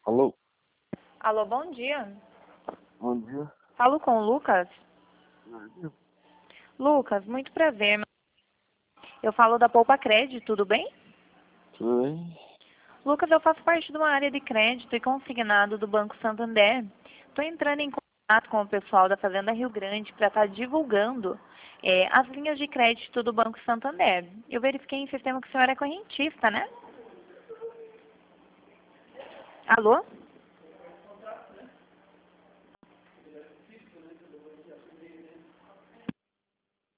Alô? Alô, bom dia. Bom dia. Falo com o Lucas. Bom dia. Lucas, muito prazer. Eu falo da Poupa Crédito, tudo bem? Tudo bem? Lucas, eu faço parte de uma área de crédito e consignado do Banco Santander. Estou entrando em contato com o pessoal da Fazenda Rio Grande para estar divulgando as linhas de crédito do Banco Santander. Eu verifiquei em sistema que o senhor é correntista, né? Alô?